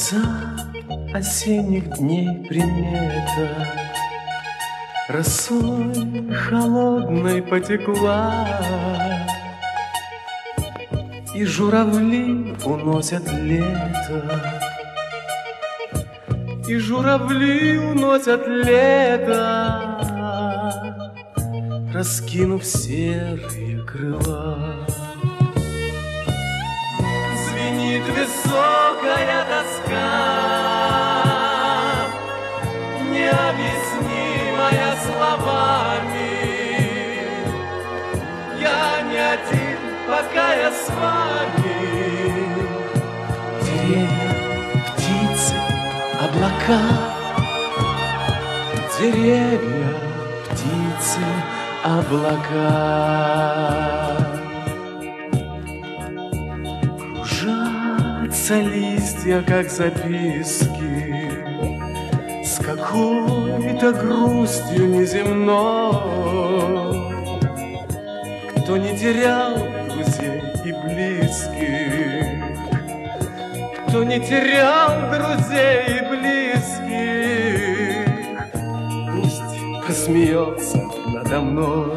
Конца осенних дней примета росой холодной потекла, и журавли уносят лето, и журавли уносят лето, раскинув серые крыла. Звенит высокая тоска, необъяснимая словами. Я не один, пока я с вами. Деревья, птицы, облака, деревья, птицы, облака. Кружатся листья, как записки, с какой-то грустью неземной. Кто не терял друзей и близких, кто не терял друзей и близких, пусть посмеется надо мной.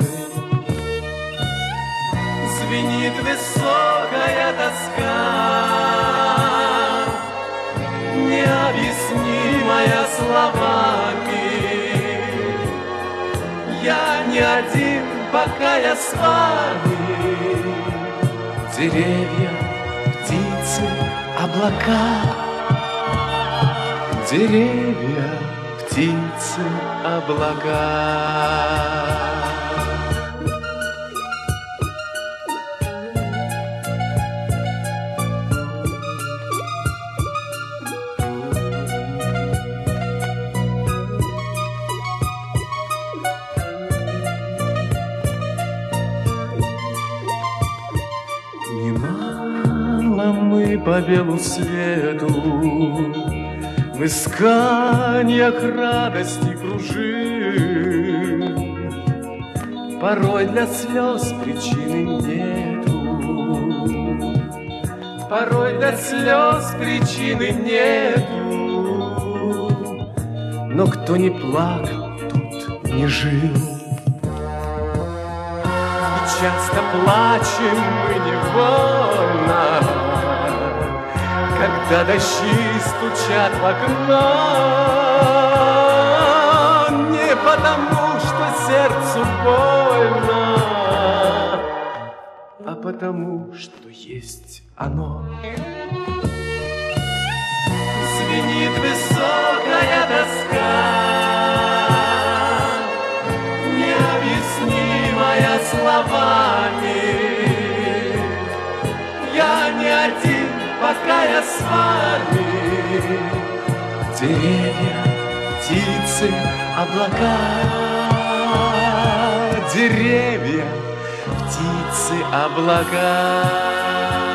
Звенит высокая тоска, необъяснимая словами. Я не один, пока я с вами. Деревья, птицы, облака, деревья, птицы, облака. Мы по белу свету в исканиях радости кружим. Порой для слез причины нету, порой для слез причины нету. Но кто не плакал, тут не жил. И часто плачем мы невольно, когда дожди стучат в окно. Не потому, что сердцу больно, а потому, что есть оно. Звенит высокая тоска, необъяснимая словами. Я не один, пока я с вами. Деревья, птицы, облака, деревья, птицы, облака.